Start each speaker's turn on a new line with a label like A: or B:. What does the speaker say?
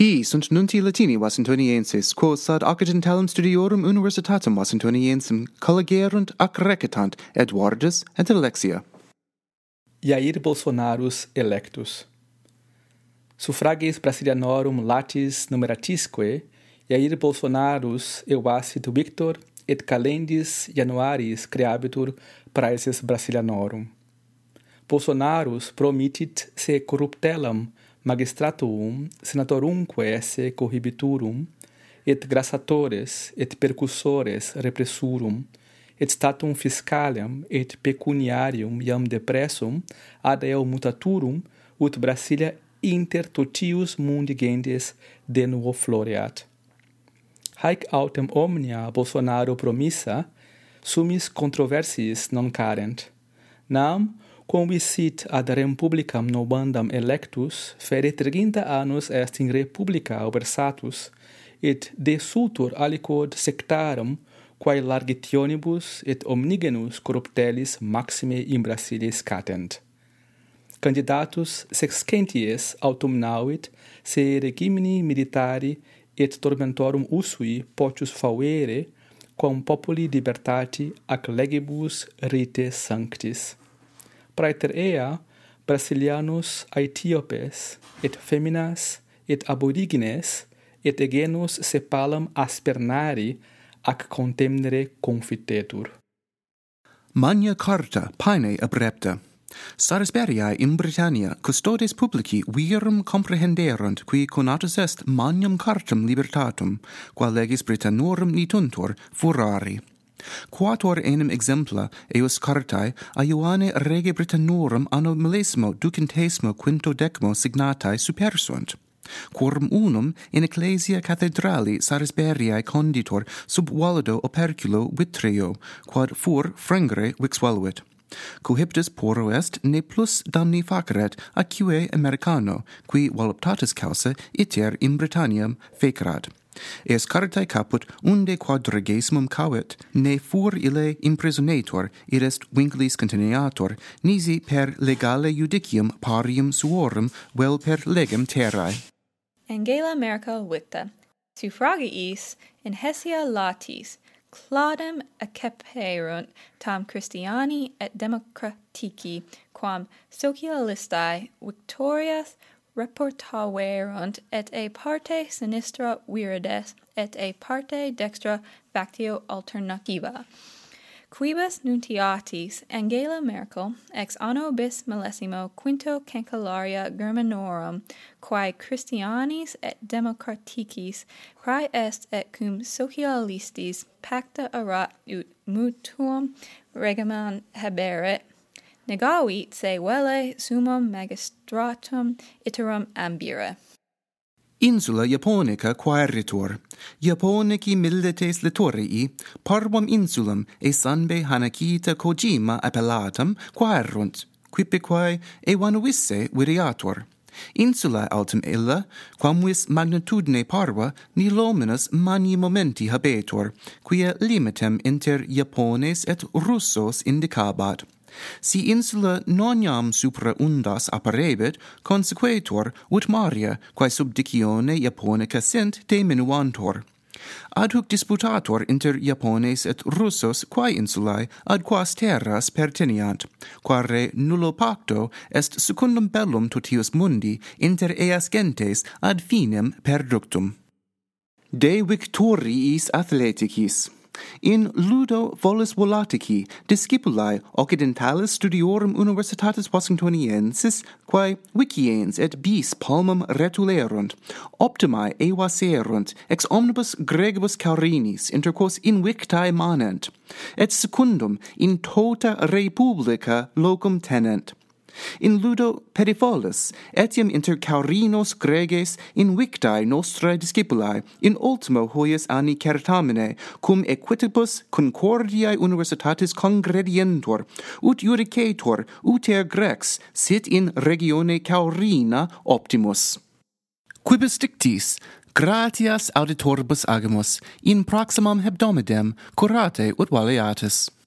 A: Sunt nunti Latini Washingtoniensis, quos ad occidentalem studiorum universitatem Washingtoniensem collegerunt ac recetant Eduardus et Alexia.
B: Jair Bolsonarus electus. Suffrages Brasilianorum latis numeratisque, Jair Bolsonarus evacit victor et calendis Januaris creabitur praeses Brasilianorum. Bolsonarus promittit se corruptelam magistratuum senatorumque esse cohibiturum, et grassatores et percussores repressurum, et statum fiscaliam et pecuniarium iam depressum ad eo mutaturum, ut Brasilia inter totius mundi gentes de nuo floreat. Haec autem omnia Bolsonaro promissa, summis controversiis non carent. Nam, quam visit ad republicam nobandam electus, fere 30 annus est in republica versatus, et desultur aliquod sectarum, quae largitionibus et omnigenus corruptelis maxime in Brasilia scatent. Candidatus sexcenties autumnavit se regimini militari et tormentorum usui potius fauere, quam populi libertati ac legibus rite sanctis. Praeter ea, Brasilianus Aethiopes, et feminas, et aborigines, et egenos sepalam aspernari, ac contemnere confitetur.
A: Magna Carta paene abrepta. Sarisberiae in Britannia custodes publici virum comprehenderunt qui conatus est magnum cartam libertatum, qual legis Britannorum nituntur furari. Quator enim exempla eos cartae a Ioanne Rege Britannorum anno 1015 signatae supersunt. Quorum unum in ecclesia cathedrali Sarisberiae conditor sub valido operculo vitreo, quad fur frengere vix valuit. Cohiptus poro est ne plus damni faceret acque Americano, qui voluptatis causa iter in Britanniam fecerat. Eas cartae caput unde quadragesimum cavit, ne fur ille imprisonator, id est vinclis continuator, nisi per legale judicium parium suorum vel per legem terrae.
C: Angela America victa, suffragiis in Hesia latis, claudem acceperunt tam Christiani et democratici, quam socialistae victorias reportaverunt, et a parte sinistra virides, et a parte dextra factio alternativa. Quibus nuntiatis Angela Merkel ex anno bis millesimo quinto cancellaria Germanorum, quae Christianis et democraticis prae est et cum socialistis pacta erat ut mutuum regimen haberet, negavit se velle summum magistratum iterum ambire.
A: Insula Japonica quaeritur. Japonici milites litorii, parvum insulam e sanbe hanakita Kojima appellatam quaerunt, quipiquae evanuisse videatur. Insula altum illa, quam vis magnitudine parva, nilominus mani momenti habetur, quia limitem inter Japones et Russos indicabat. Si insula non iam supra undas apparebit, consequetur ut maria, quae subdicione Japonica sint diminuantur. Ad hoc disputator inter Japones et Russos quae insulae ad quas terras pertiniant, quare nullo pacto est secundum bellum totius mundi inter eas gentes ad finem perductum. De victoriis athleticis. In ludo volis volatici discipulae occidentalis studiorum universitatis Washingtoniensis, quae viciens et bis palmam retulerunt, optimae evaserunt ex omnibus gregibus caurinis inter quos invictae manent, et secundum in tota republica locum tenent. In ludo pedifolis, etiam inter caurinos greges invictae nostrae discipulae, in ultimo hoius anni certamine, cum equitibus concordiae universitatis congredientur, ut judicator uter grex sit in regione caurina optimus. Quibus dictis, gratias auditoribus agimus, in proximam hebdomidem curate ut valeatis.